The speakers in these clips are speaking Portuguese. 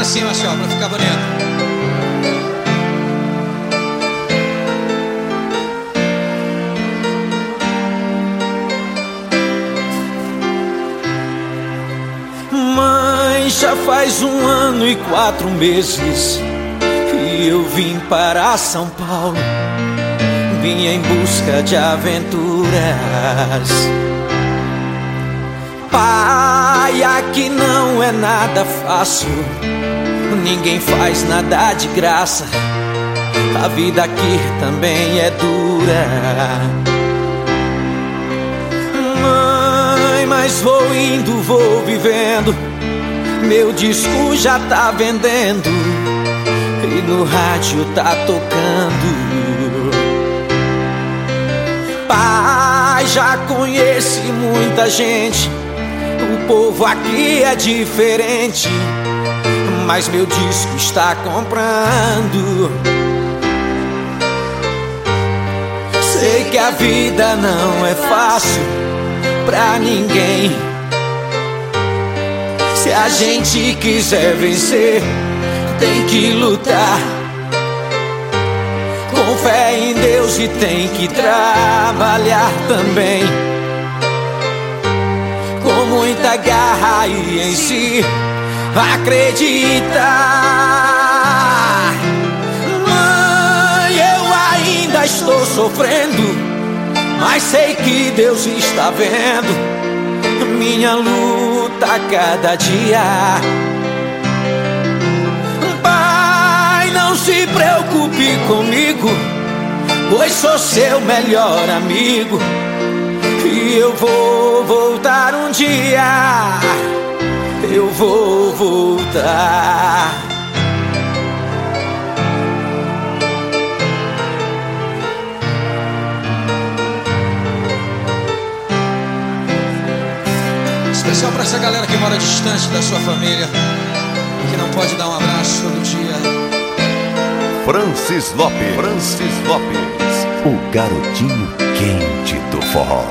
pra cima, assim, ó, pra ficar bonito. Mãe, já faz 1 ano e 4 meses que eu vim para São Paulo. Vim em busca de aventuras. Pai, aqui não é nada fácil. Ninguém faz nada de graça. A vida aqui também é dura. Mãe, mas vou indo, vou vivendo. Meu disco já tá vendendo e no rádio tá tocando. Pai, já conheci muita gente. O povo aqui é diferente, mas meu disco está comprando. Sei que a vida não é fácil pra ninguém. Se a gente quiser vencer, tem que lutar com fé em Deus e tem que trabalhar também, com muita garra e em si acreditar. Mãe, eu ainda estou sofrendo, mas sei que Deus está vendo minha luta a cada dia. Pai, não se preocupe comigo, pois sou seu melhor amigo. E eu vou voltar um dia, eu vou voltar. Especial pra essa galera que mora distante da sua família, que não pode dar um abraço todo dia. Francis Lopes, o garotinho quente do forró.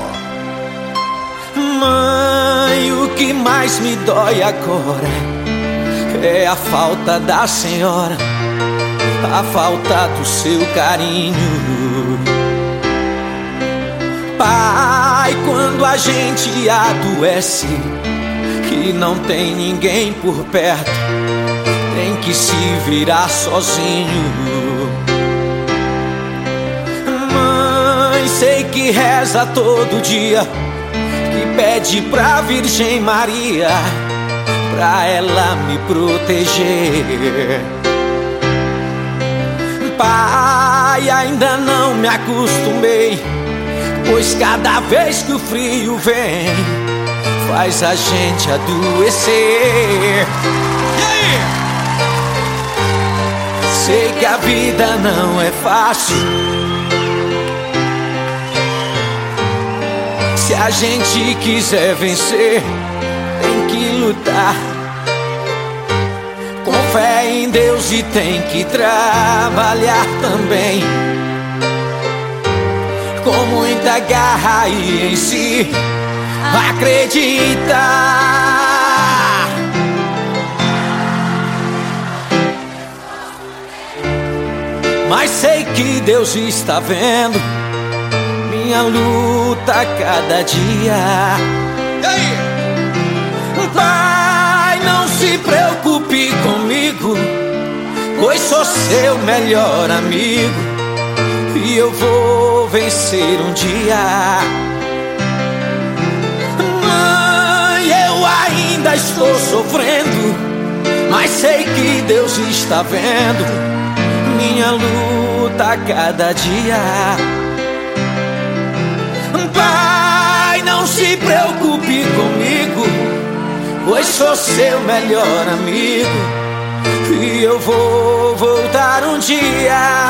Mãe, o que mais me dói agora é a falta da senhora, a falta do seu carinho. Pai, quando a gente adoece e não tem ninguém por perto, tem que se virar sozinho. Mãe, sei que reza todo dia, que pede pra Virgem Maria, pra ela me proteger. Pai, ainda não me acostumei, pois cada vez que o frio vem, faz a gente adoecer. E aí? Sei que a vida não é fácil. Se a gente quiser vencer, tem que lutar com fé em Deus e tem que trabalhar também, com muita garra e em si acreditar. Mas sei que Deus está vendo minha luta a cada dia. E aí? Pai, não se preocupe comigo, pois sou seu melhor amigo. E eu vou vencer um dia. Mãe, eu ainda estou sofrendo, mas sei que Deus está vendo minha luta a cada dia. Pai, não se preocupe comigo, pois sou seu melhor amigo. E eu vou voltar um dia.